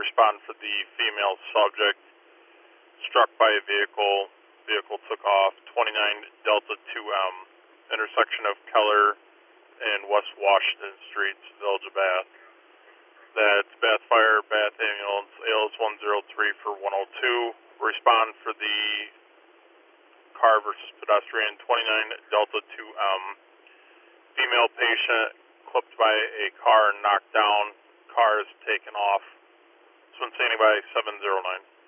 respond for the female subject struck by a vehicle. Vehicle took off 29 Delta 2M, intersection of Keller and West Washington Streets, Village of Bath. That's Bath Fire, Bath Ambulance, ALS 103 for 102. Respond for the car versus pedestrian, 29 Delta 2M. Female patient clipped by a car and knocked down. Car is taken off. It's been standing by 709.